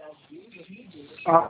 Ah,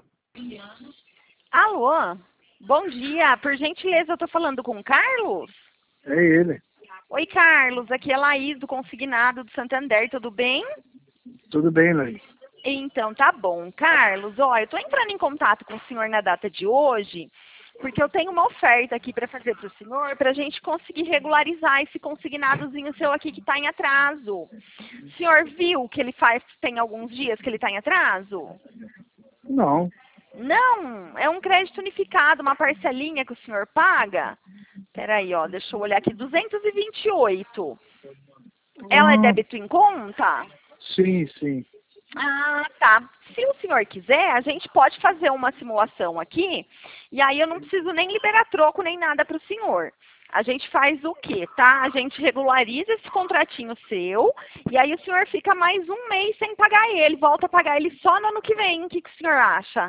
Alô? Bom dia. Por gentileza, eu tô falando com o Carlos? é ele. Oi, Carlos. Aqui é Laís, do Consignado do Santander. Tudo bem? Tudo bem, Laís? Então, tá bom. Carlos, ó, eu tô entrando em contato com o senhor na data de hoje, porque eu tenho uma oferta aqui para fazer para o senhor, para a gente conseguir regularizar esse consignadozinho seu aqui que está em atraso. O senhor viu que ele faz, tem alguns dias que ele está em atraso? Não. Não, é um crédito unificado, uma parcelinha que o senhor paga. Peraí, ó, deixa eu olhar aqui, 228. Ela é Ah, débito em conta? sim, sim. Ah, tá. Se o senhor quiser, a gente pode fazer uma simulação aqui, e aí eu não preciso nem liberar troco nem nada para o senhor. A gente faz o quê, tá? A gente regulariza esse contratinho seu, e aí o senhor fica mais um mês sem pagar ele, volta a pagar ele só no ano que vem. O que que o senhor acha?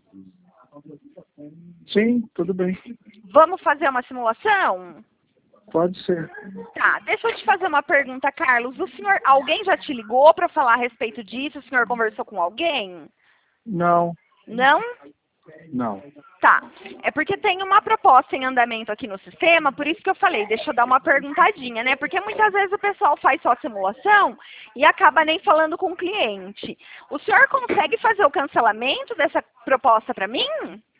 Sim, tudo bem. Vamos fazer uma simulação? Pode ser. Tá, deixa eu te fazer uma pergunta, Carlos. O senhor, alguém já te ligou para falar a respeito disso? O senhor conversou com alguém? Não, Não? não. Tá. É porque tem uma proposta em andamento aqui no sistema, por isso que eu falei, deixa eu dar uma perguntadinha, né? Porque muitas vezes o pessoal faz só simulação e acaba nem falando com o cliente. O senhor consegue fazer o cancelamento dessa proposta para mim?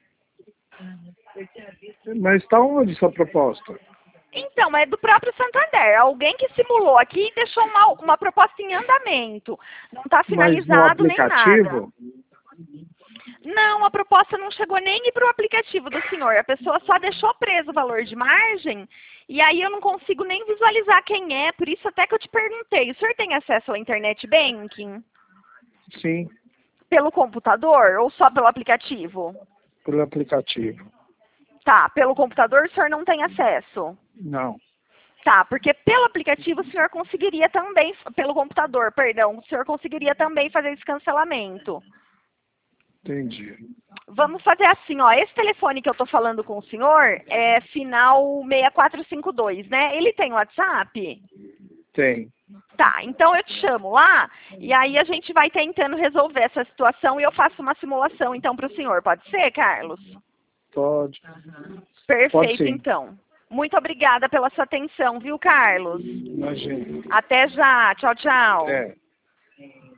Mas está onde sua proposta? Então, é do próprio Santander. Alguém que simulou aqui e deixou uma proposta em andamento. Não está Mas no finalizado nem nada. aplicativo? Não, a proposta não chegou nem para o aplicativo do senhor. A pessoa só deixou preso o valor de margem e aí eu não consigo nem visualizar quem é. Por isso até que eu te perguntei. O senhor tem acesso ao internet banking? Sim, Pelo computador ou só pelo aplicativo? pelo aplicativo. Tá, pelo computador o senhor não tem acesso? Não, Tá, porque pelo aplicativo o senhor conseguiria também, pelo computador, perdão, o senhor conseguiria também fazer esse cancelamento. entendi. Vamos fazer assim, ó, esse telefone que eu tô falando com o senhor é final 6452, né? Ele tem WhatsApp? Tem. Tá, então eu te chamo lá e aí a gente vai tentando resolver essa situação e eu faço uma simulação então para o senhor. Pode ser, Carlos? Pode. Pode Perfeito, sim. então. Muito obrigada pela sua atenção, viu, Carlos? Imagina. Até já. Tchau, tchau. É.